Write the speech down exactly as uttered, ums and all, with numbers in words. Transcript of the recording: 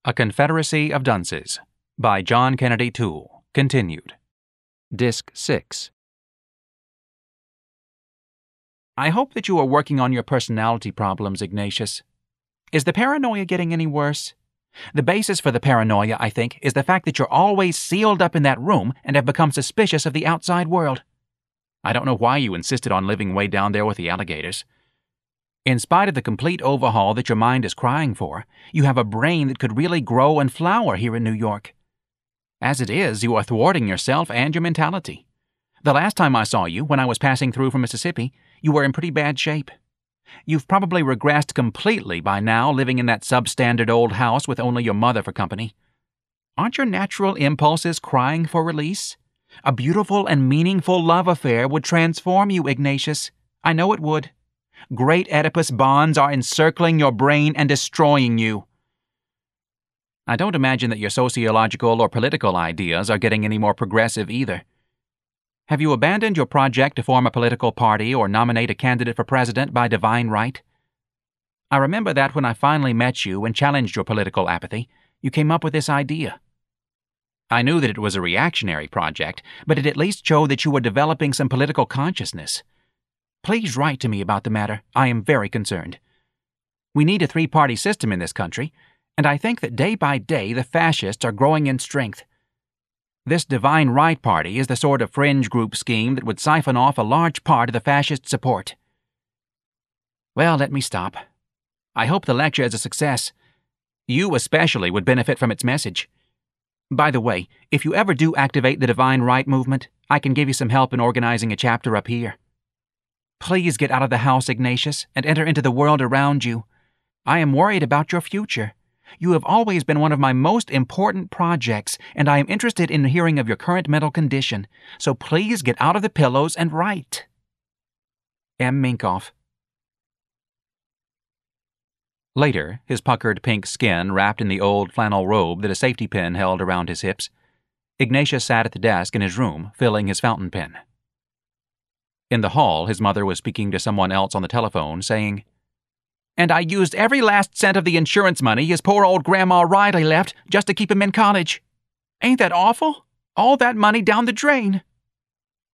A Confederacy of Dunces by John Kennedy Toole, continued. Disc six. I hope that you are working on your personality problems, Ignatius. Is the paranoia getting any worse? The basis for the paranoia, I think, is the fact that you're always sealed up in that room and have become suspicious of the outside world. I don't know why you insisted on living way down there with the alligators. In spite of the complete overhaul that your mind is crying for, you have a brain that could really grow and flower here in New York. As it is, you are thwarting yourself and your mentality. The last time I saw you, when I was passing through from Mississippi, you were in pretty bad shape. You've probably regressed completely by now, living in that substandard old house with only your mother for company. Aren't your natural impulses crying for release? A beautiful and meaningful love affair would transform you, Ignatius. I know it would. Great Oedipus bonds are encircling your brain and destroying you. I don't imagine that your sociological or political ideas are getting any more progressive either. Have you abandoned your project to form a political party or nominate a candidate for president by divine right? I remember that when I finally met you and challenged your political apathy, you came up with this idea. I knew that it was a reactionary project, but it at least showed that you were developing some political consciousness. Please write to me about the matter. I am very concerned. We need a three-party system in this country, and I think that day by day the fascists are growing in strength. This Divine Right Party is the sort of fringe group scheme that would siphon off a large part of the fascist support. Well, let me stop. I hope the lecture is a success. You especially would benefit from its message. By the way, if you ever do activate the Divine Right movement, I can give you some help in organizing a chapter up here. Please get out of the house, Ignatius, and enter into the world around you. I am worried about your future. You have always been one of my most important projects, and I am interested in hearing of your current mental condition, so please get out of the pillows and write. M. Minkoff. Later, his puckered pink skin wrapped in the old flannel robe that a safety pin held around his hips, Ignatius sat at the desk in his room, filling his fountain pen. In the hall, his mother was speaking to someone else on the telephone, saying, "And I used every last cent of the insurance money his poor old Grandma Riley left just to keep him in college. Ain't that awful? All that money down the drain."